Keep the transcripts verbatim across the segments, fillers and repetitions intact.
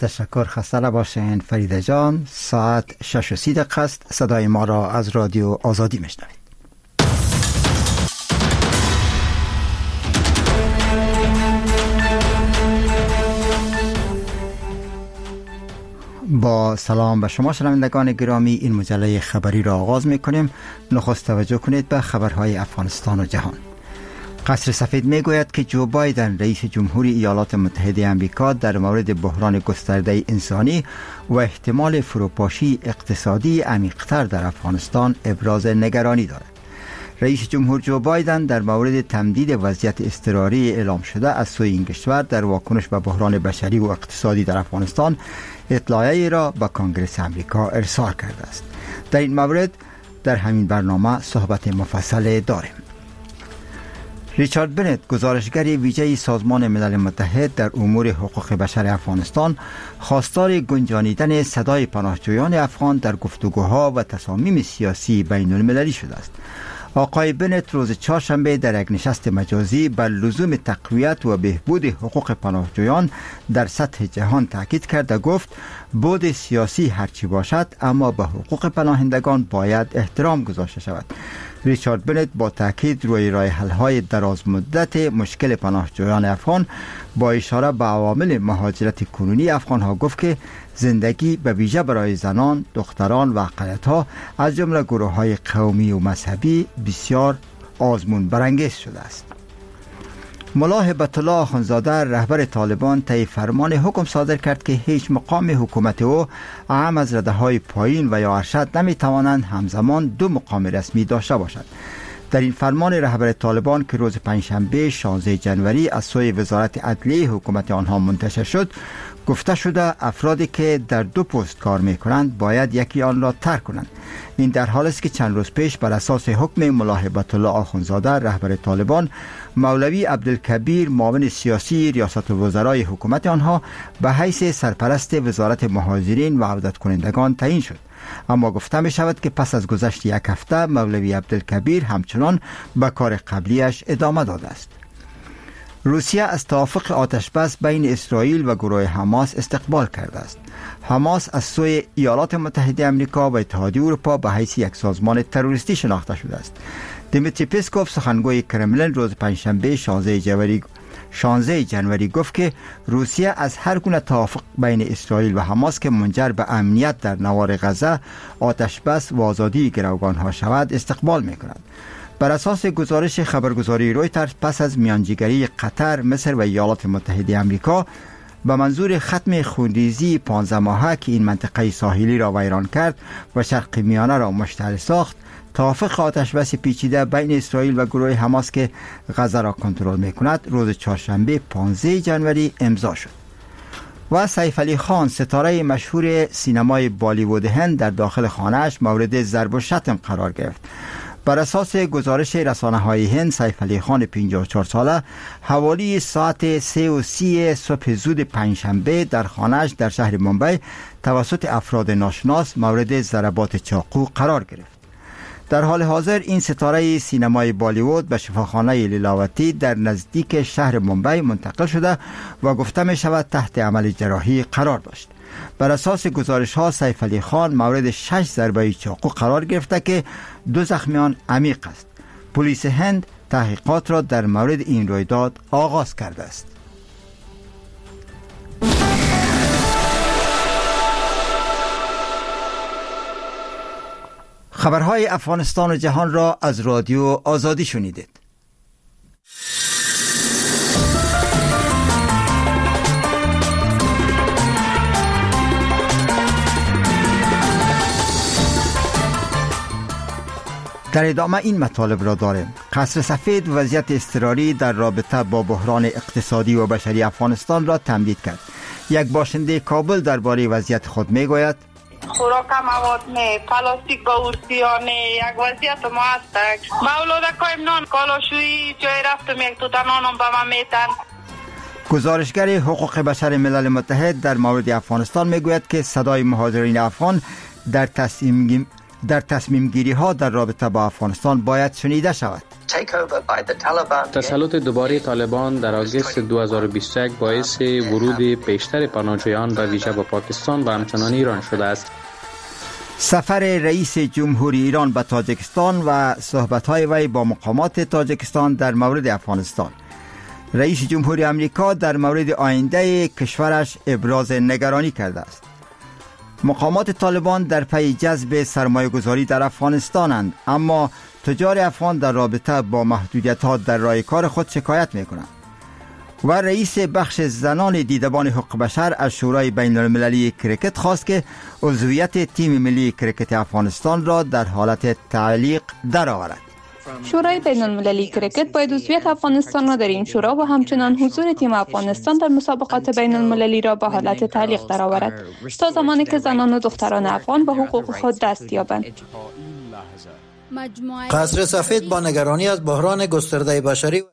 تشکر، خسته نباشین فریده جان. ساعت شش و سی دقیقه است. صدای ما را از رادیو آزادی میشنوید. با سلام به شما شنوندگان گرامی، این مجله خبری را آغاز میکنیم. نخست توجه کنید به خبرهای افغانستان و جهان. قصر سفید میگوید که جو بایدن رئیس جمهوری ایالات متحده آمریکا در مورد بحران گسترده انسانی و احتمال فروپاشی اقتصادی عمیق‌تر در افغانستان ابراز نگرانی دارد. رئیس جمهور جو بایدن در مورد تمدید وضعیت اضطراری اعلام شده از سوی این کشور در واکنش به بحران بشری و اقتصادی در افغانستان اطلاعیه‌ای را به کنگره آمریکا ارسال کرده است. در این مورد در همین برنامه صحبت مفصل داریم. ریچارد بنت، گزارشگر ویژه سازمان ملل متحد در امور حقوق بشر افغانستان، خواستار گنجانیدن صدای پناهجویان افغان در گفتگوها و تصامیم سیاسی بین المللی شده است. آقای بنت روز چهارشنبه در یک نشست مجازی بر لزوم تقویت و بهبود حقوق پناهجویان در سطح جهان تاکید کرد و گفت بود سیاسی هرچی باشد اما به حقوق پناهندگان باید احترام گذاشته شود. ریچارد بنت با تاکید روی راه حل‌های دراز مدت مشکل پناهجویان افغان با اشاره به عوامل مهاجرت کنونی افغان‌ها گفت که زندگی به ویژه برای زنان، دختران و اقلیت‌ها از جمله گروه‌های قومی و مذهبی بسیار آزمون برانگیز شده است. ملا هبت الله آخوندزاده رهبر طالبان طی فرمان حکم صادر کرد که هیچ مقام حکومت او اعم از رده‌های پایین و یا ارشد نمی‌توانند همزمان دو مقام رسمی داشته باشند. در این فرمان رهبر طالبان که روز پنجشنبه شانزده ژانویه از سوی وزارت عدلیه حکومت آنها منتشر شد، گفته شده افرادی که در دو پست کار می‌کنند باید یکی آن را ترک کنند. این در حالی است که چند روز پیش بر اساس حکم ملا هبت الله آخوندزاده رهبر طالبان، مولوی عبدالکبیر معاون سیاسی ریاست الوزرای حکومت آنها به حیث سرپرست وزارت مهاجرین و عودت کنندگان تعیین شد. اما گفته می شود که پس از گذشت یک هفته مولوی عبدالکبیر همچنان به کار قبلیش ادامه داده است. روسیه از توافق آتشبس بین اسرائیل و گروه حماس استقبال کرده است. حماس از سوی ایالات متحده آمریکا و اتحادیه اروپا به حیث یک سازمان تروریستی شناخته شده است. دیمیتری پسکوف سخنگوی کرملین روز پنجشنبه شانزده ژانویه شانزده ژانویه گفت که روسیه از هر گونه توافق بین اسرائیل و حماس که منجر به امنیت در نوار غزه، آتشبس و آزادی گروگانها شود استقبال می‌کند. بر اساس گزارش خبرگزاری رویترز، پس از میانجیگری قطر، مصر و ایالات متحده آمریکا به منظور ختم خونریزی پانزده ماهه که این منطقه ساحلی را ویران کرد و شرق میانه را مشتعل ساخت، توافق آتشبس پیچیده بین اسرائیل و گروه حماس که غزه را کنترل می‌کند روز چهارشنبه پانزده ژانویه امضا شد. و سیف علی خان، ستاره مشهور سینمای بالیوود هند، در داخل خانه‌اش مورد ضرب و شتم قرار گرفت. بر اساس گزارش رسانه‌های هند، سیف علی خان پنجاه و چهار ساله حوالی ساعت سه و سی صبح زود پنجشنبه در خانه‌اش در شهر ممبئی توسط افراد ناشناس مورد ضربات چاقو قرار گرفت. در حال حاضر این ستاره سینمای بالیوود به شفاخانه لیلاوتی در نزدیک شهر ممبئی منتقل شده و گفته می شود تحت عمل جراحی قرار داشت. بر اساس گزارش ها سیف علی خان مورد شش ضربه چاقو قرار گرفته که دو زخمیان عمیق است. پلیس هند تحقیقات را در مورد این رویداد آغاز کرده است. خبرهای افغانستان و جهان را از رادیو آزادی شنیدید. در ادامه این مطالب را داریم. قصر سفید وضعیت اضطراری در رابطه با بحران اقتصادی و بشری افغانستان را تمدید کرد. یک باشنده کابل درباره وضعیت خود میگوید: خوراک مواد نه، پلاستیک با ارسیانه، یک وضعیت ما هستک. مولوده کایم نان کالاشویی جای رفتم یک توتا نانم به من میتن. گزارشگر حقوق بشر ملل متحد در مورد افغانستان میگوید که صدای مهاجرین افغان در تصمیم در تصمیم گیری ها در رابطه با افغانستان باید شنیده شود. تسلط دوباره طالبان در آگوست دو هزار و بیست و یک باعث ورود بیشتر پناهجویان به ویژه به پاکستان و همچنان ایران شده است. سفر رئیس جمهوری ایران به تاجیکستان و صحبت‌های وی با مقامات تاجیکستان در مورد افغانستان. رئیس جمهوری آمریکا در مورد آینده کشورش ابراز نگرانی کرده است. مقامات طالبان در پی جذب سرمایه‌گذاری در افغانستانند، اما تجار افغان در رابطه با محدودیت‌ها در راه کار خود شکایت می‌کنند. و رئیس بخش زنان دیدبان حقوق بشر از شورای بین المللی کرکت خواست که عضویت تیم ملی کرکت افغانستان را در حالت تعلیق درآورد. شورای بین المللی کرکت باید عضویت افغانستان را در این شورا و همچنان حضور تیم افغانستان در مسابقات بین المللی را به حالت تعلیق درآورد تا زمانی که زنان و دختران افغان به حقوق خود دست یابند. قصر سفید با نگرانی از بحران گسترده بشری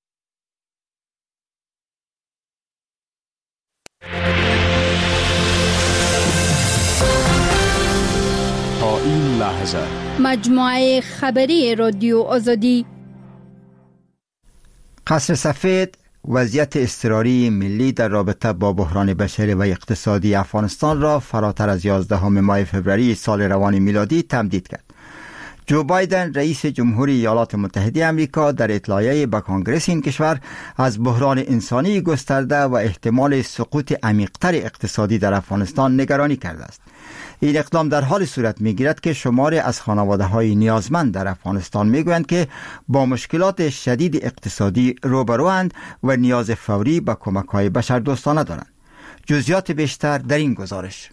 تا این لحظه مجموعه خبری رادیو آزادی. قصر سفید وضعیت اضطراری ملی در رابطه با بحران بشری و اقتصادی افغانستان را فراتر از یازدهم ماه فوریه سال روان میلادی تمدید کرد. جو بایدن رئیس جمهوری ایالات متحده آمریکا در اطلاعیه به کنگره این کشور از بحران انسانی گسترده و احتمال سقوط عمیق‌تر اقتصادی در افغانستان نگرانی کرده است. این اقدام در حال صورت می‌گیرد که شماری از خانواده‌های نیازمند در افغانستان می‌گویند که با مشکلات شدید اقتصادی روبروند و نیاز فوری به کمک‌های بشردوستانه دارند. جزئیات بیشتر در این گزارش.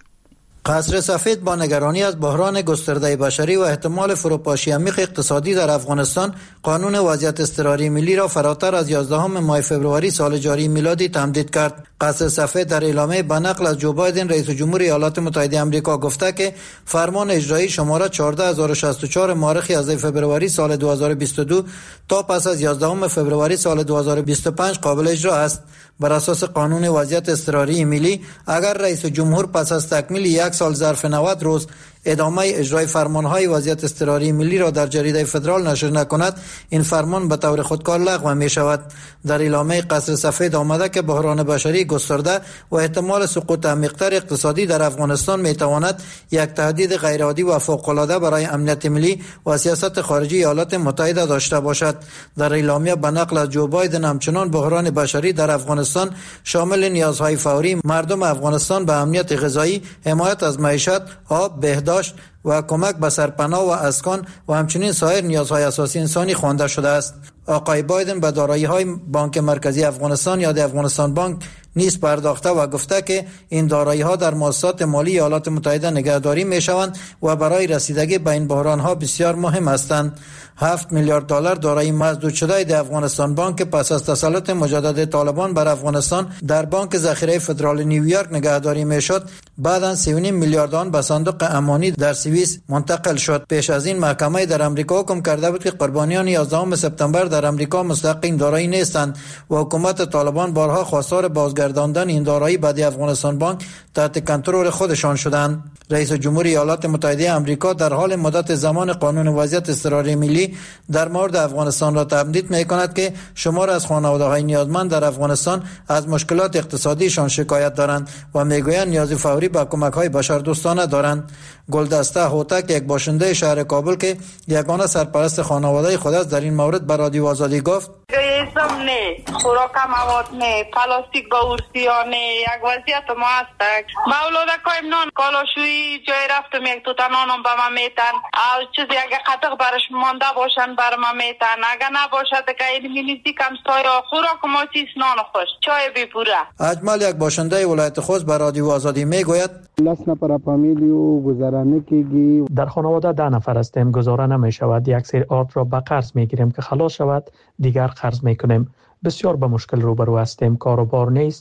قصر سفید با نگرانی از بحران گسترده بشری و احتمال فروپاشی عمیق اقتصادی در افغانستان قانون وضعیت اضطراری ملی را فراتر از یازدهم ماه فوریه سال جاری میلادی تمدید کرد. قصر سفید در اعلامیه به نقل از جو بایدن رئیس جمهور ایالات متحده آمریکا گفته که فرمان اجرایی شماره چهارده هزار و شصت و چهار مورخ یازده فوریه سال دو هزار و بیست و دو تا پس از یازدهم فوریه سال دو هزار و بیست و پنج قابل اجرا است. بر اساس قانون وضعیت اضطراری ملی، اگر رئیس جمهور پس از تکمیل یک سال ظرف نود روز ادامه اجرای فرمانهای وضعیت اضطراری ملی را در جریده فدرال نشر نکند، این فرمان به طور خودکار لغو می شود. در اعلامیه قصر سفید آمده که بحران بشری گسترده و احتمال سقوط عمیق‌تر اقتصادی در افغانستان می تواند یک تهدید غیرعادی و فوق‌العاده برای امنیت ملی و سیاست خارجی ایالات متحده داشته باشد. در اعلامیه به نقل از جو بایدن همچنان بحران بشری در افغانستان شامل نیازهای فوری مردم افغانستان به امنیت غذایی، حمایت از معیشت، آب، بهداشت و کمک به سرپناه و اسکان و همچنین سایر نیازهای اساسی انسانی خوانده شده است. آقای بایدن به دارایی‌های بانک مرکزی افغانستان یا افغانستان بانک نیز پرداخته و گفته که این دارایی‌ها در مؤسسات مالی ایالات متحده نگهداری می‌شوند و برای رسیدگی به این بحران‌ها بسیار مهم هستند. هفت میلیارد دلار دارایی مسدود شده در افغانستان بانک پس از تسلط مجدد طالبان بر افغانستان در بانک ذخیره فدرال نیویورک نگهداری می‌شد، بعداً سی و نیم میلیارد آن به صندوق امانی در سوئیس منتقل شد. پیش از این محکمه در آمریکا حکم کرده بود که قربانیان یازدهم سپتامبر در آمریکا مستحق این دارایی نیستند و حکومت طالبان بارها خواستار بازگرداندن این دارایی به افغانستان بانک تحت کنترل خودشان شدند. رئیس جمهور ایالات متحده آمریکا در حال مدت زمان قانون وضعیت اضطراری ملی در مورد افغانستان را تمدید می‌کند که شمار از خانواده‌های نیازمند در افغانستان از مشکلات اقتصادیشان شکایت دارند و می‌گویند نیاز فوری به کمک‌های بشردوستانه دارند. گلدسته هوتک، یک باشنده شهر کابل که یگانه سرپرست خانواده خود است، در این مورد به رادیو آزادی گفت: اسم نه، خوراک مواد نه، پلاستیک با ارسیا نه، یک وضعیت ما است. مولوده کایم نان کالاشویی جای رفتم یک توتا نانم به ما میتن، او چیزی اگه قطق برش مانده باشن بر ما میتن، اگه نباشد که این مینیزی کم سایا خوراک ما چیز نان خوش چای بی پوره. اجمل، یک باشنده ولایت خوست، به رادیو آزادی میگوید: لاس نفر فامیلیو گذرانه کیگی در خانواده ده نفر هستیم، گزاره نمی شود. یک سری آرد را به قرض می گیریم که خلاص شود دیگر قرض می کنیم. بسیار به مشکل روبرو هستیم، کار و بار نیست.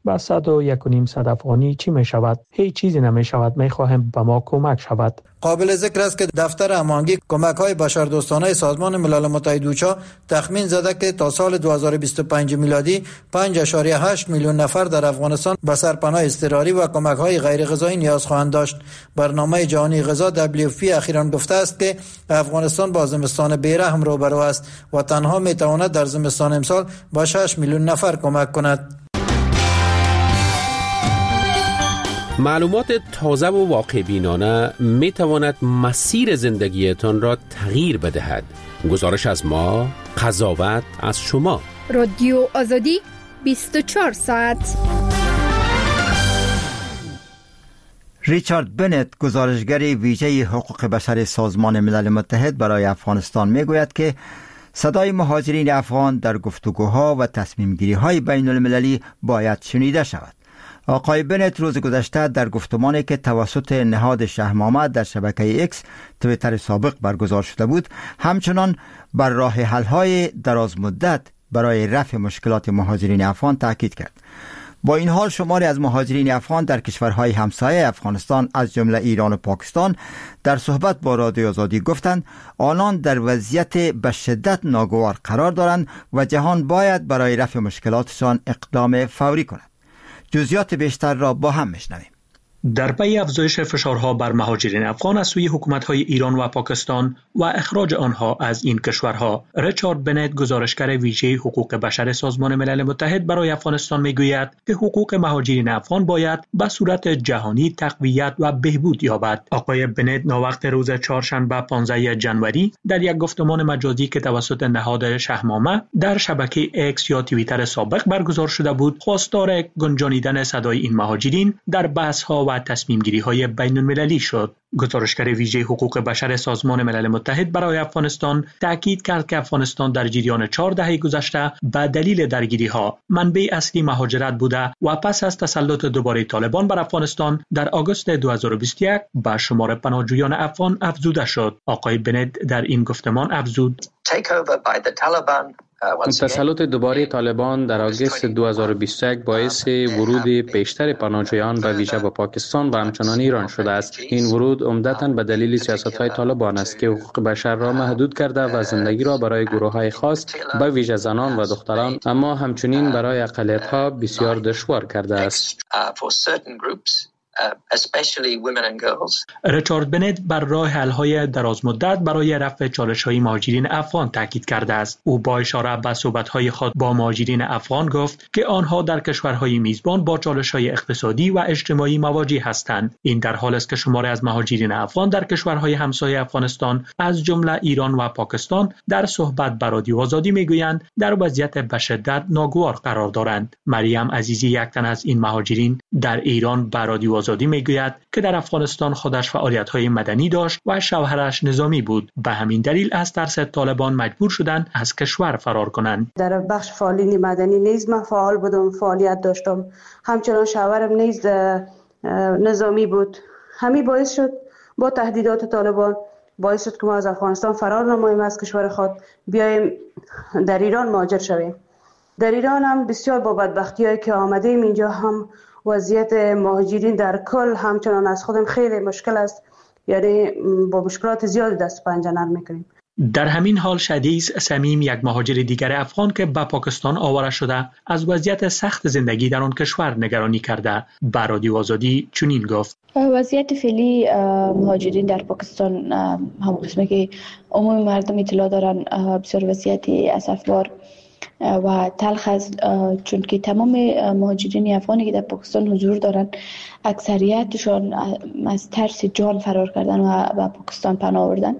با صد و یک و نیم صد افغانی چی می شود؟ هیچ چیزی نمی شود. می خواهیم به ما کمک شود. قابل ذکر است که دفتر هماهنگی کمک‌های بشردوستانه سازمان ملل متحد اوچا تخمین زده که تا سال دو هزار و بیست و پنج میلادی پنج ممیز هشت میلیون نفر در افغانستان به سرپناه اضطراری و کمک‌های غیر غذایی نیاز خواهند داشت. برنامه جهانی غذا دبلیو اف پی اخیراً گفته است که افغانستان با زمستان بیرحم روبرو است و تنها می‌تواند در زمستان امسال با شش میلیون نفر کمک کند. معلومات تازه و واقع بینانه می تواند مسیر زندگیتان را تغییر بدهد. گزارش از ما، قضاوت از شما. رادیو آزادی بیست و چهار ساعت. ریچارد بنت، گزارشگر ویژه حقوق بشر سازمان ملل متحد برای افغانستان، می گوید که صدای مهاجرین افغان در گفتگوها و تصمیم گیری های بین المللی باید شنیده شود. آقای بنت روز گذشته در گفتمانی که توسط نهاد شهرنامه در شبکه اکس توییتر سابق برگزار شده بود، همچنان بر راه حل‌های دراز مدت برای رفع مشکلات مهاجرین افغان تاکید کرد. با این حال شماری از مهاجرین افغان در کشورهای همسایه افغانستان از جمله ایران و پاکستان در صحبت با رادیو آزادی گفتند آنان در وضعیت به شدت ناگوار قرار دارند و جهان باید برای رفع مشکلاتشان اقدام فوری کند. جزئیات بیشتر را با هم میشنویم. در پی افزایش فشارها بر مهاجرین افغان از سوی حکومت‌های ایران و پاکستان و اخراج آنها از این کشورها، ریچارد بنت، گزارشگر ویژه حقوق بشر سازمان ملل متحد برای افغانستان میگوید که حقوق مهاجرین افغان باید به صورت جهانی تقویت و بهبود یابد. آقای بنت ناوقت روز چهارشنبه پانزده ژانویه در یک گفتمان مجازی که توسط نهاد شهرنامه در شبکه اکس یا توییتر سابق برگزار شده بود، خواستار گنجانیدن صدای این مهاجرین در بحث‌ها و تصمیم گیری های بین المللی شد. گزارشگر ویژه حقوق بشر سازمان ملل متحد برای افغانستان تاکید کرد که افغانستان در جریان چهار دهه گذشته به دلیل درگیری ها منبع اصلی مهاجرت بوده و پس از تسلط دوباره طالبان بر افغانستان در آگوست دو هزار و بیست و یک به شمار پناهجویان افغان افزوده شد. آقای بنت در این گفتمان افزود: تسلط دوباره طالبان در آگوست دو هزار و بیست و یک باعث ورود بیشتر پناهجویان به ویژه به پاکستان و همچنان ایران شده است. این ورود عمدتاً به دلیل سیاست‌های طالبان است که حقوق بشر را محدود کرده و زندگی را برای گروه‌های خاص به ویژه زنان و دختران، اما همچنین برای اقلیت‌ها بسیار دشوار کرده است. ریچارد بنت بر راه حل‌های درازمدت برای رفع چالش‌های مهاجرین افغان تاکید کرده است. او با اشاره به صحبت‌های خود با مهاجرین افغان گفت که آنها در کشورهای میزبان با چالش‌های اقتصادی و اجتماعی مواجه هستند. این در حالی است که شماری از مهاجرین افغان در کشورهای همسایه افغانستان از جمله ایران و پاکستان در صحبت با رادیو آزادی میگویند در وضعیت به شدت ناگوار قرار دارند. مریم عزیزی، یک تن از این مهاجرین، در ایران با رادیو آزادی میگوید که در افغانستان خودش فعالیت‌های مدنی داشت و شوهرش نظامی بود. به همین دلیل از ترس طالبان مجبور شدند از کشور فرار کنند. در بخش فعالیت مدنی نیز من فعال بودم، فعالیت داشتم. همچنان شوهرم نیز نظامی بود. همین باعث شد با تهدیدات طالبان باعث شد که ما از افغانستان فرار نماییم، از کشور خود بیایم در ایران مهاجر شویم. در ایران هم بسیار با بدبختی‌هایی که آمدیم اینجا هم وضعیت مهاجرین در کل همچنان از خودم خیلی مشکل است، یعنی با مشکلات زیادی دست پنجه نرم میکنیم. در همین حال شدیس سمیم، یک مهاجر دیگر افغان که به پاکستان آواره شده، از وضعیت سخت زندگی در آن کشور نگرانی کرده. به رادیو آزادی چنین گفت: وضعیت فعلی مهاجرین در پاکستان هم قسمه که عموم مردم اطلاع دارن بسیار وضعیت اسفبار و تلخ است، چون که تمام مهاجرین افغانی که در پاکستان حضور دارند اکثریتشان از ترس جان فرار کردن و به پاکستان پناه آوردن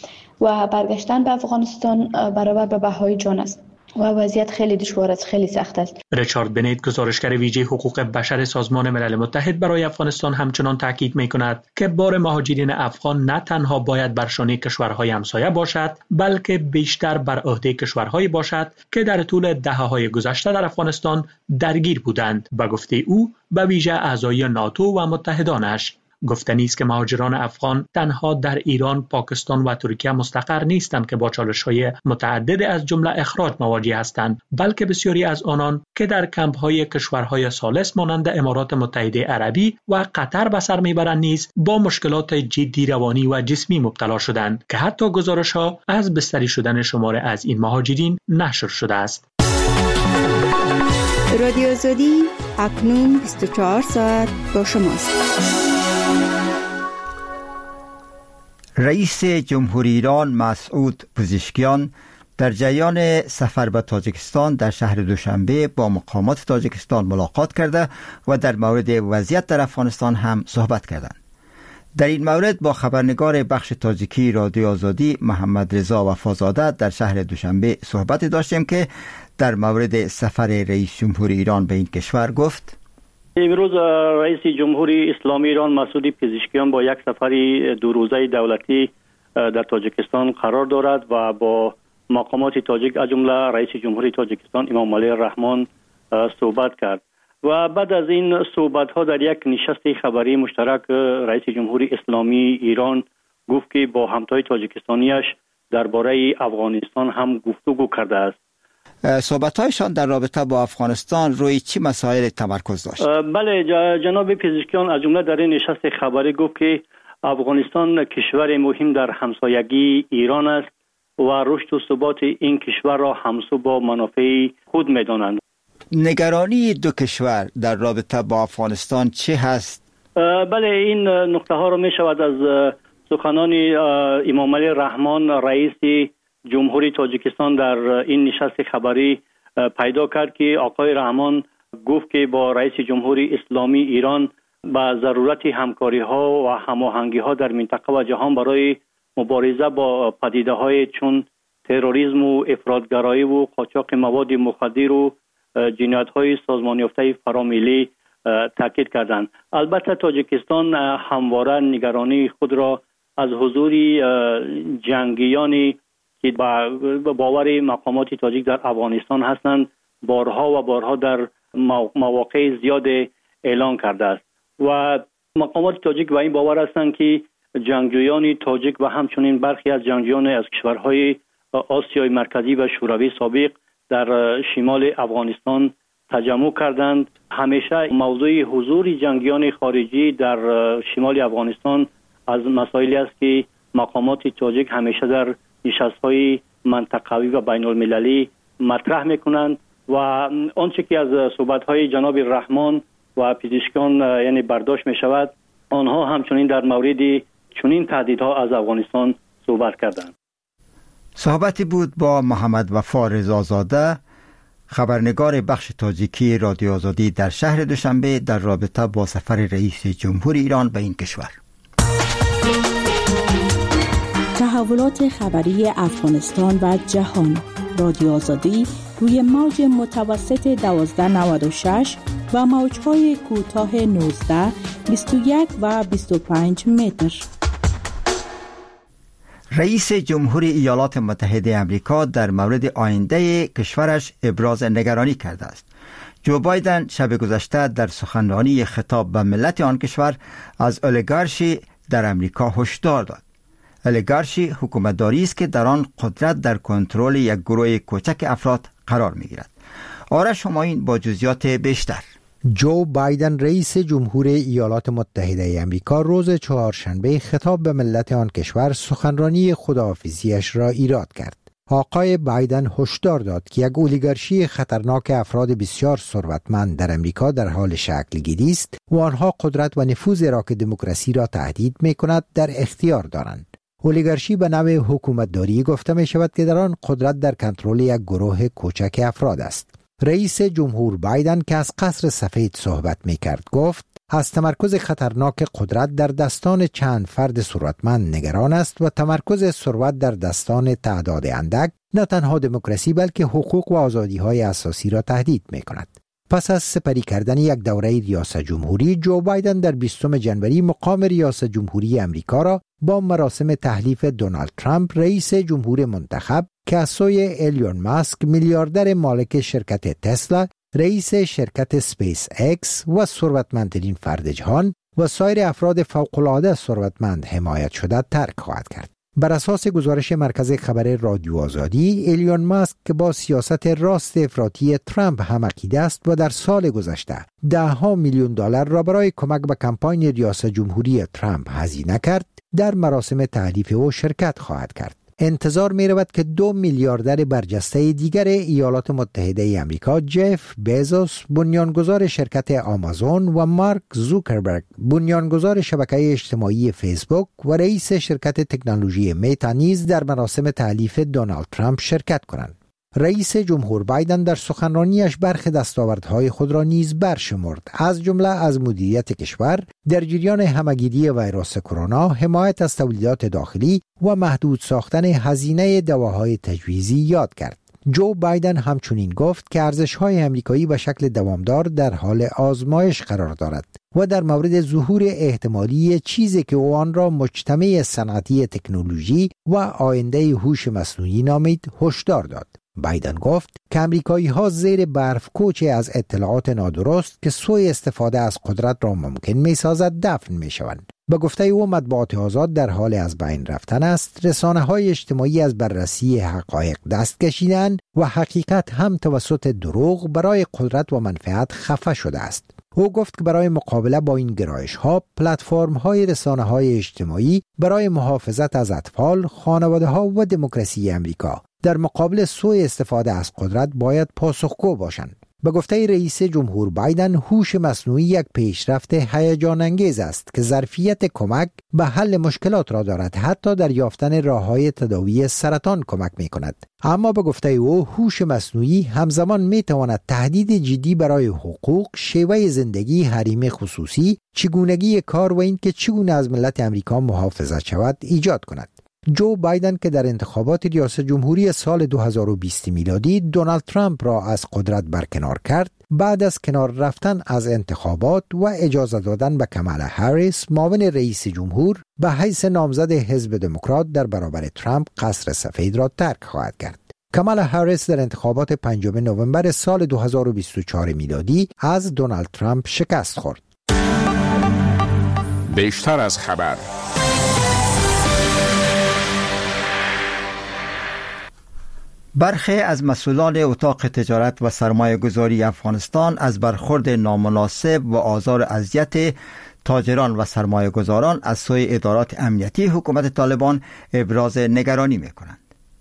و برگشتن به افغانستان برابر به بهای جان است و وضعیت خیلی دشوار است، خیلی سخت است. ریچارد بنت، گزارشگر ویژه حقوق بشر سازمان ملل متحد برای افغانستان، همچنان تاکید می‌کند که بار مهاجرین افغان نه تنها باید بر شانه کشورهای همسایه باشد، بلکه بیشتر بر عهده کشورهایی باشد که در طول دهه‌های گذشته در افغانستان درگیر بودند. به گفته او، به ویژه اعضای ناتو و متحدانش. گفتنی است که مهاجران افغان تنها در ایران، پاکستان و ترکیه مستقر نیستند که با چالش‌های متعدد از جمله اخراج مواجه هستند، بلکه بسیاری از آنان که در کمپ‌های کشورهای ثالث مانند امارات متحده عربی و قطر به سر میبرند نیز با مشکلات جدی روانی و جسمی مبتلا شدند که حتی گزارش‌ها از بستری شدن شمار از این مهاجرین نشر شده است. رادیو آزادی اکنون بیست و چهار ساعت با شماست. رئیس جمهوری ایران مسعود پزشکیان در جریان سفر به تاجیکستان در شهر دوشنبه با مقامات تاجیکستان ملاقات کرده و در مورد وضعیت در افغانستان هم صحبت کردند. در این مورد با خبرنگار بخش تاجیکی رادیو آزادی محمد رضا وفازاده در شهر دوشنبه صحبت داشتیم که در مورد سفر رئیس جمهوری ایران به این کشور گفت: امروز رئیس جمهوری اسلامی ایران مسعود پزشکیان با یک سفری دو روزه دولتی در تاجیکستان قرار دارد و با مقامات تاجیک از جمله رئیس جمهوری تاجیکستان امام علی الرحمن صحبت کرد و بعد از این صحبت ها در یک نشست خبری مشترک رئیس جمهوری اسلامی ایران گفت که با همتای تاجیکستانیش درباره افغانستان هم گفتگو کرده است. صحبت‌هایشان در رابطه با افغانستان روی چه مسائل تمرکز داشت؟ بله، جناب پزشکیان از جمله در این نشست خبری گفت که افغانستان کشور مهم در همسایگی ایران است و رشد و ثبات این کشور را همسو با منافع خود می‌دانند. نگرانی دو کشور در رابطه با افغانستان چه هست؟ بله، این نقطه ها را می شود از سخنان امام علی الرحمن رئیس جمهوری تاجیکستان در این نشست خبری پیدا کرد که آقای رحمان گفت که با رئیس جمهوری اسلامی ایران با ضرورت همکاری ها و هماهنگی ها در منطقه و جهان برای مبارزه با پدیده های چون تروریسم و افراطگرایی و قاچاق مواد مخدر و جنایت های سازمان یافته فراملی تاکید کردند. البته تاجیکستان همواره نگرانی خود را از حضور جنگیانی که با باور مقامات تاجیک در افغانستان هستند بارها و بارها در مواقع زیاد اعلان کرده است و مقامات تاجیک و این باور هستند که جنگجویان تاجیک و همچنین برخی از جنگجویان از کشورهای آسیای مرکزی و شوروی سابق در شمال افغانستان تجمع کردند. همیشه موضوع حضور جنگیان خارجی در شمال افغانستان از مسائلی است که مقامات تاجیک همیشه در نشست‌های منطقوی و بین المللی مطرح میکنند و آنچه که از صحبت‌های جناب رحمان و پزشکان یعنی برداشت می شود، آنها همچنین در مورد چنین تهدیدها از افغانستان صحبت کردند. صحبتی بود با محمد وفا رضازاده، خبرنگار بخش تاجیکی رادیو آزادی در شهر دوشنبه در رابطه با سفر رئیس جمهوری ایران به این کشور. تحولات خبری افغانستان و جهان. رادیو آزادی روی موج متوسط دوازده نود و شش و موج‌های کوتاه نوزده، بیست و یک و بیست و پنج متر. رئیس جمهوری ایالات متحده آمریکا در مورد آینده کشورش ابراز نگرانی کرده است. جو بایدن شب گذشته در سخنرانی خطاب به ملت آن کشور از اولیگارشی در آمریکا هشدار داد. اولیگارشی حکومتداری است که در آن قدرت در کنترل یک گروه کوچک افراد قرار می‌گیرد. آرش همایون با جزئیات بیشتر. جو بایدن رئیس جمهور ایالات متحده آمریکا روز چهارشنبه خطاب به ملت آن کشور سخنرانی خداحافظیش را ایراد کرد. آقای بایدن هشدار داد که یک اولیگارشی خطرناک افراد بسیار ثروتمند در امریکا در حال شکل گیری است و آنها قدرت و نفوذ را که دموکراسی را تهدید می‌کند در اختیار دارند. اولیگارشی به نوع حکومتداری گفته می شود که در آن قدرت در کنترل یک گروه کوچک افراد است. رئیس جمهور بایدن که از قصر سفید صحبت می کرد گفت از تمرکز خطرناک قدرت در دستان چند فرد ثروتمند نگران است و تمرکز ثروت در دستان تعداد اندک نه تنها دموکراسی بلکه حقوق و آزادی‌های اساسی را تهدید می کند. پس از سپری کردن یک دوره ریاست جمهوری، جو بایدن در بیستم ژانویه مقام ریاست جمهوری امریکا را با مراسم تحلیف دونالد ترامپ رئیس جمهور منتخب که از سوی ایلون ماسک میلیاردر مالک شرکت تسلا، رئیس شرکت سپیس اکس و ثروتمندترین فرد جهان و سایر افراد فوق‌العاده ثروتمند حمایت شده ترک خواهد کرد. بر اساس گزارش مرکز خبر رادیو آزادی، ایلون ماسک که با سیاست راست افراطی ترامپ هم عقیده است و در سال گذشته ده ها میلیون دلار را برای کمک به کمپاین ریاست جمهوری ترامپ هزینه کرد، در مراسم تحلیف او شرکت خواهد کرد. انتظار می رود که دو میلیاردر برجسته دیگر ایالات متحده ای آمریکا، جف بیزوس بنیانگذار شرکت آمازون و مارک زوکربرگ بنیانگذار شبکه اجتماعی فیسبوک و رئیس شرکت تکنولوژی میتا نیز در مراسم تحلیف دونالد ترامپ شرکت کنند. رئیس جمهور بایدن در سخنرانیش برخی دستاوردهای خود را نیز برشمرد، از جمله از مدیریت کشور در جریان همهگیری ویروس کرونا، حمایت از تولیدات داخلی و محدود ساختن هزینه دواهای تجویزی یاد کرد. جو بایدن همچنین گفت که ارزش‌های آمریکایی به شکل دوامدار در حال آزمایش قرار دارد و در مورد ظهور احتمالی چیزی که او آن را مجتمع صنعتی تکنولوژی و آینده هوش مصنوعی نامید هشدار داد. بایدن گفت که امریکایی‌ها زیر برف کوچی از اطلاعات نادرست که سوء استفاده از قدرت را ممکن می‌سازد دفن می‌شوند. به گفته او مطبوعات آزاد در حال از بین رفتن است، رسانه‌های اجتماعی از بررسی حقایق دست کشیدند و حقیقت هم توسط دروغ برای قدرت و منفعت خفه شده است. او گفت که برای مقابله با این گرایش‌ها، پلتفرم‌های رسانه‌های اجتماعی برای محافظت از اطفال، خانواده‌ها و دموکراسی امریکا در مقابل سوء استفاده از قدرت باید پاسخگو باشند. به گفته رئیس جمهور بایدن، هوش مصنوعی یک پیشرفت هیجان انگیز است که ظرفیت کمک به حل مشکلات را دارد، حتی در یافتن راه‌های تداوی سرطان کمک می‌کند. اما به گفته او، هوش مصنوعی همزمان می‌تواند تهدید جدی برای حقوق، شیوه زندگی، حریم خصوصی، چگونگی کار و اینکه چگونه از ملت امریکا محافظت شود ایجاد کند. جو بایدن که در انتخابات ریاست جمهوری سال دو هزار و بیست میلادی دونالد ترامپ را از قدرت برکنار کرد، بعد از کنار رفتن از انتخابات و اجازه دادن به کامالا هریس معاون رئیس جمهور به حیث نامزد حزب دموکرات در برابر ترامپ، قصر سفید را ترک خواهد کرد. کامالا هریس در انتخابات پنجم نوامبر سال دو هزار و بیست و چهار میلادی از دونالد ترامپ شکست خورد. بیشتر از خبر. برخی از مسئولان اتاق تجارت و سرمایه گذاری افغانستان از برخورد نامناسب و آزار و اذیت تاجران و سرمایه گذاران از سوی ادارات امنیتی حکومت طالبان ابراز نگرانی می کنند.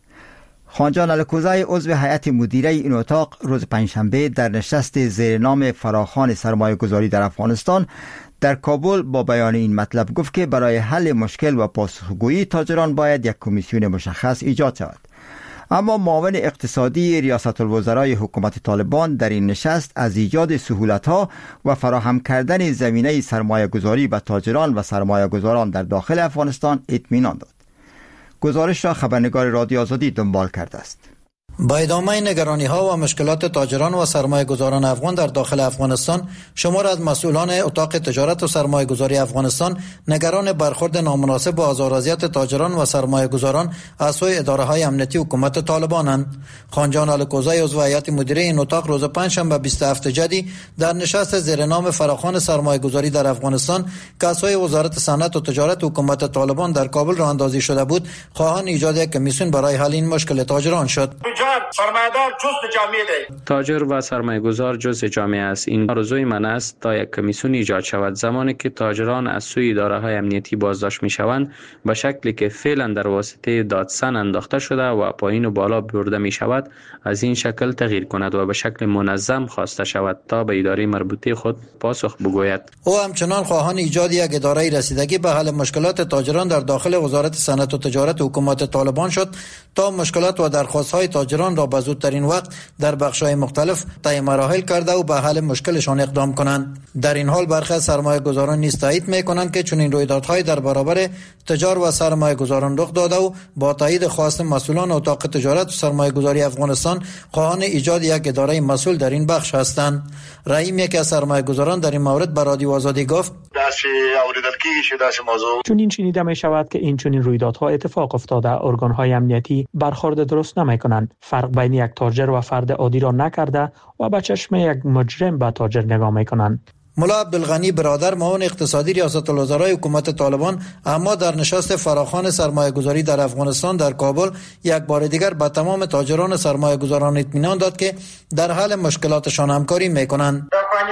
خانجان الکوزای عضو هیئت مدیره این اتاق روز پنجشنبه در نشست زیر نام فراخوان سرمایه گذاری در افغانستان در کابل با بیان این مطلب گفت که برای حل مشکل و پاسخگویی تاجران باید یک کمیسیون مشخص ایجاد شود. اما معاون اقتصادی ریاست الوزرای حکومت طالبان در این نشست از ایجاد سهولت‌ها و فراهم کردن زمینه سرمایه گذاری و تاجران و سرمایه گذاران در داخل افغانستان اطمینان داد. گزارش را خبرنگار رادیو آزادی دنبال کرده است. با ادامه نگرانی ها و مشکلات تاجران و سرمایه گذاران افغان در داخل افغانستان، شمار از مسئولان اتاق تجارت و سرمایه گذاری افغانستان نگران برخورد نامناسب و آزار و اذیت تاجران و سرمایه گذاران از سوی اداره های امنیتی حکومت طالبانند. خانجان الکوزای عضو هیئت مدیره این اتاق روز پنجشنبه بیست و هفتم جدی در نشست زیر نام فراخوان سرمایه گذاری در افغانستان که از سوی وزارت صنعت و تجارت حکومت طالبان در کابل راه اندازی شده بود، خواهان ایجاد یک کمیسیون برای حل این مشکل تاجران شد. سرمایه‌دار جزء جامعه است. تاجر و سرمایه‌گذار جزء جامعه است. این آرزوی من است تا یک کمیسیون ایجاد شود. زمانی که تاجران از سوی اداره‌های امنیتی بازداشت می‌شوند، به شکلی که فعلا در واسطه دادسن انداخته شده و پایین و بالا برده می‌شود، از این شکل تغییر کند و به شکل منظم خواسته شود تا به اداره مربوطه خود پاسخ بگوید. او همچنان خواهان ایجاد یک اداره رسیدگی به حل مشکلات تاجران در داخل وزارت صنعت و تجارت حکومت طالبان شد تا مشکلات و درخواست‌های تاجران را به زودترین وقت در بخش‌های مختلف طی مراحل کرده و به حل مشکلشان اقدام کنند. در این حال برخی از سرمایه‌گذاران نیز تایید می‌کنند که چنین رویدادهای در برابر تجار و سرمایه‌گذاران رخ داده و با تایید خواست مسئولان اتاق تجارت و سرمایه‌گذاری افغانستان خواهان ایجاد یک اداره مسئول در این بخش هستند. رحیم، یکی از سرمایه‌گذاران، در این مورد به رادیو آزادی گفت: داش اوریدل کیږي داش موضوع چون این چنیده می شود که این چنین رویدادها اتفاق افتاده، ارگان‌های امنیتی برخورد درست نمی‌کنند، فرق بین یک تاجر و فرد عادی را نکرده و به چشم یک مجرم به تاجر نگاه می‌کنند. ملا عبدالغنی برادر معاون اقتصادی ریاست الوزرای حکومت طالبان اما در نشست فراخوان سرمایه گذاری در افغانستان در کابل یک بار دیگر به تمام تاجران سرمایه گذاران اطمینان داد که در حل مشکلاتشان همکاری میکنند.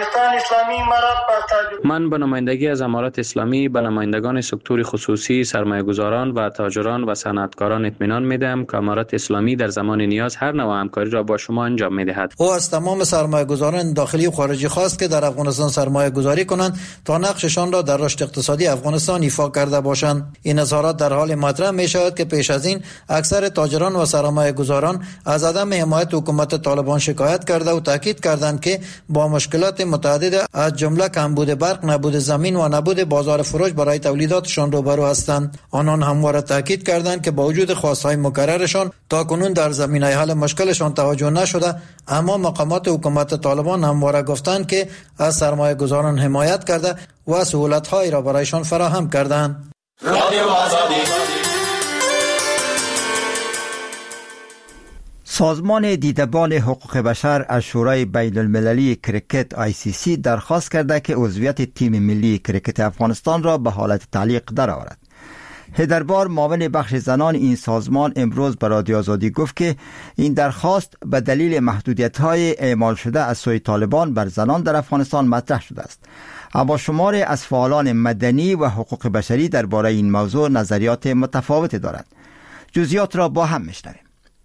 من به نمایندگی از امارت اسلامی به نمایندگان سکتور خصوصی، سرمایه گذاران و تاجران و صنعتکاران اطمینان میدهم که امارت اسلامی در زمان نیاز هر نوع همکاری را با شما انجام میدهد. او از تمام سرمایه گذاران داخلی و خارجی خواست که در افغانستان سرمایه گذاری کنند تا نقششان را در رشد اقتصادی افغانستان ایفا کرده باشند. این اظهارات در حال مطرح می شود که پیش از این اکثر تاجران و سرمایه گذاران از عدم حمایت حکومت طالبان شکایت کرده و تاکید کردند که با مشکلات متعدد از جمله کمبود برق، نبود زمین و نبود بازار فروش برای تولیداتشان روبرو هستند. آنان همواره تاکید کردند که با وجود خواستهای مکررشان تاکنون در زمینه حل مشکلشان توجه نشده، اما مقامات حکومت طالبان همواره گفتند که از سرمایه گذاران حمایت کرده و سهولت‌هایی را برایشان فراهم کردند. سازمان دیدبان حقوق بشر از شورای بین المللی کرکت آی سی سی درخواست کرده که عضویت تیم ملی کرکت افغانستان را به حالت تعلیق درآورد. هیدربار معاون بخش زنان این سازمان امروز به رادیو آزادی گفت که این درخواست به دلیل محدودیت‌های اعمال شده از سوی طالبان بر زنان در افغانستان مطرح شده است. اما شماری از فعالان مدنی و حقوق بشری درباره این موضوع نظریات متفاوتی دارند. جزئیات را با هم میشنویم.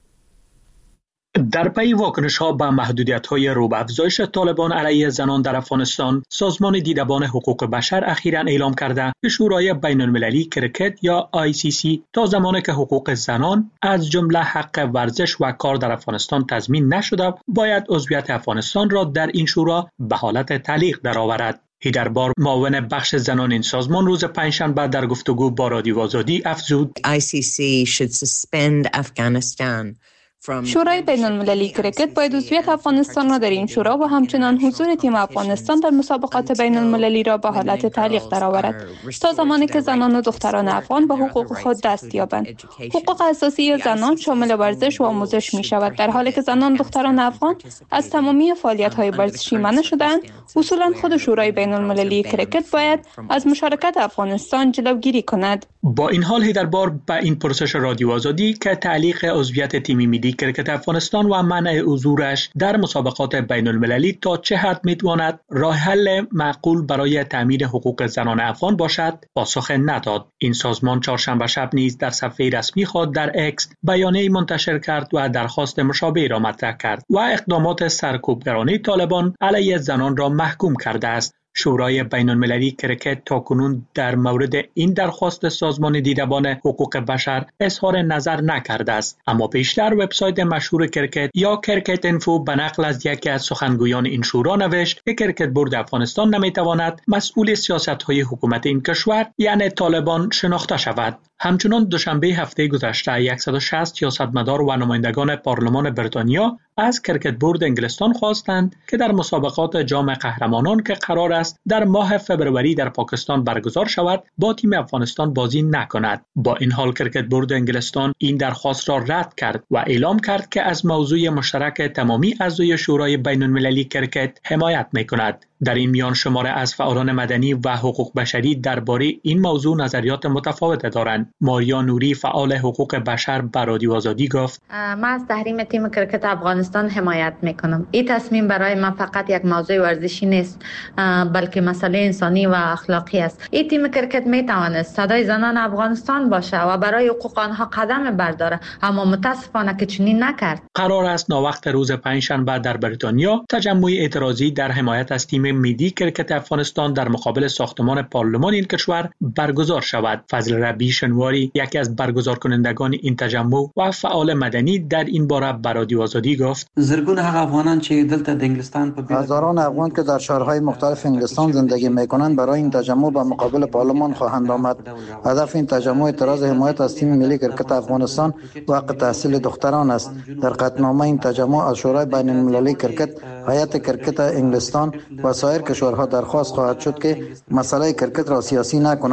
در پی واکنش‌ها به محدودیت‌های رو به افزایش طالبان علیه زنان در افغانستان، سازمان دیدبان حقوق بشر اخیراً اعلام کرده که شورای بین المللی کرکت یا آی سی سی تا زمانی که حقوق زنان از جمله حق ورزش و کار در افغانستان تضمین نشده، باید عضویت افغانستان را در این شورا به حالت تعلیق درآورد. هیدربار معاون بخش زنان این سازمان روز پنجشنبه در گفتگو با رادیو آزادی افزود آی سی سی should suspend Afghanistan. شورای بین المللی کرکت باید عضویت افغانستان را در این شورا و همچنان حضور تیم افغانستان در مسابقات بین المللی را به حالت تعلیق درآورد تا زمانی که زنان و دختران افغان به حقوق خود دست یابند. حقوق اساسی زنان شامل ورزش و آموزش می شود، در حالی که زنان و دختران افغان از تمامی فعالیت‌های ورزشی منع شدند. اصولا خود شورای بین المللی کرکت باید از مشارکت افغانستان جلوگیری کند. با این حال هیدربار به این پرسش رادیو آزادی که تعلیق عضویت تیم ملی کرکت افغانستان و منع حضورش در مسابقات بین المللی تا چه حد میتواند راه حل معقول برای تامین حقوق زنان افغان باشد پاسخ نداد. این سازمان چهارشنبه شب نیز در صفحه رسمی خود در اکس بیانیه منتشر کرد و درخواست مشابه را مطرح کرد و اقدامات سرکوبگرانه طالبان علیه زنان را محکوم کرده است. شورای بین المللی کرکت تاکنون در مورد این درخواست سازمان دیدبان حقوق بشر اظهار نظر نکرده است، اما پیشتر وبسایت مشهور کرکت یا کرکت اینفو به نقل از یکی از سخنگویان این شورا نوشت که کرکت بورد افغانستان نمیتواند مسئول سیاست‌های حکومت این کشور یعنی طالبان شناخته شود. همچنان دوشنبه هفته گذشته صد و شصت سیاستمدار و نمایندگان پارلمان بریتانیا از کرکت بورد انگلستان خواستند که در مسابقات جام قهرمانان که قرار است در ماه فبروری در پاکستان برگزار شود با تیم افغانستان بازی نکند. با این حال کرکت بورد انگلستان این درخواست را رد کرد و اعلام کرد که از موضوع مشترک تمامی اعضای شورای بین المللی کرکت حمایت می‌کند. در این میان شماره از فعالان مدنی و حقوق بشری درباره این موضوع نظریات متفاوت دارند. ماریا نوری فعال حقوق بشر به رادیو آزادی گفت من از تحریم تیم کرکت افغانستان حمایت میکنم. این تصمیم برای من فقط یک موضوع ورزشی نیست بلکه مسئله انسانی و اخلاقی است. این تیم کرکت میتواند صدای زنان افغانستان باشه و برای حقوق آنها قدم برداره، اما متاسفانه که چنین نکرد. قرار است ناوقت روز پنجشنبه در بریتانیا تجمع اعتراضی در حمایت از تیم ملی کرکت افغانستان در مقابل ساختمان پارلمان این کشور برگزار شود. فضل ربی شنواری یکی از برگزار کنندگان این تجمع و فعال مدنی در این باره به رادیو آزادی گفت زرگون هغه افغانان چې دلته د انګلستان په هزاران افغان که در شهرهای مختلف انگلستان زندگی میکنند برای این تجمع به مقابل پارلمان خواهند آمد. هدف این تجمع اعتراض حمایت از تیم ملی کرکت افغانستان و حق تحصیل دختران است. در قطعنامه این تجمع از شورای بین المللی کرکت، هیئت کرکت انگلستان و سایر کشورها درخواست خواهد شد که مسئله کرکت را سیاسی نکنند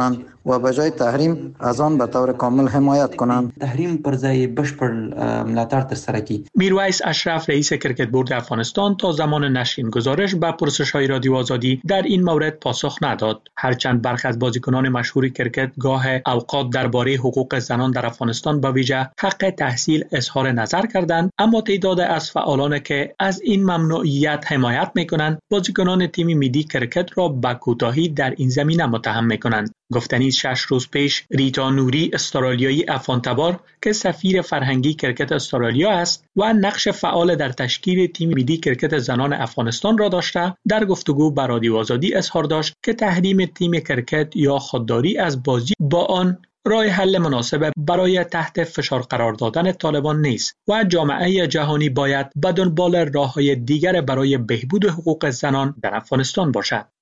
و به جای تحریم از آن به طور کامل حمایت کنند. تحریم پر ځای بشپړ ملاتړ ترسره کړي. میرویس اشرف رئیس کرکت بورد افغانستان تا زمان نشر گزارش به پرسش‌های رادیو آزادی در این مورد پاسخ نداد. هرچند برخی از بازیکنان مشهور کرکت گاه اوقات درباره حقوق زنان در افغانستان به ویژه حق تحصیل اظهار نظر کردند، اما تعداد از فعالان که از این ممنوعیت حمایت می‌کنند بازیکنان تیم ملی کرکت را به کوتاهی در این زمینه متهم می‌کنند. گفتنی شش روز پیش ریتا نوری استرالیایی افغان‌تبار که سفیر فرهنگی کرکت استرالیا است و نقش فعال در تشکیل تیم ملی کرکت زنان افغانستان را داشته، در گفتگو با رادیو آزادی اظهار داشت که تحریم تیم کرکت یا خودداری از بازی با آن راه حل مناسب برای تحت فشار قرار دادن طالبان نیست و جامعه جهانی باید به دنبال راه‌های دیگر برای بهبود حقوق زنان در افغانستان باشد.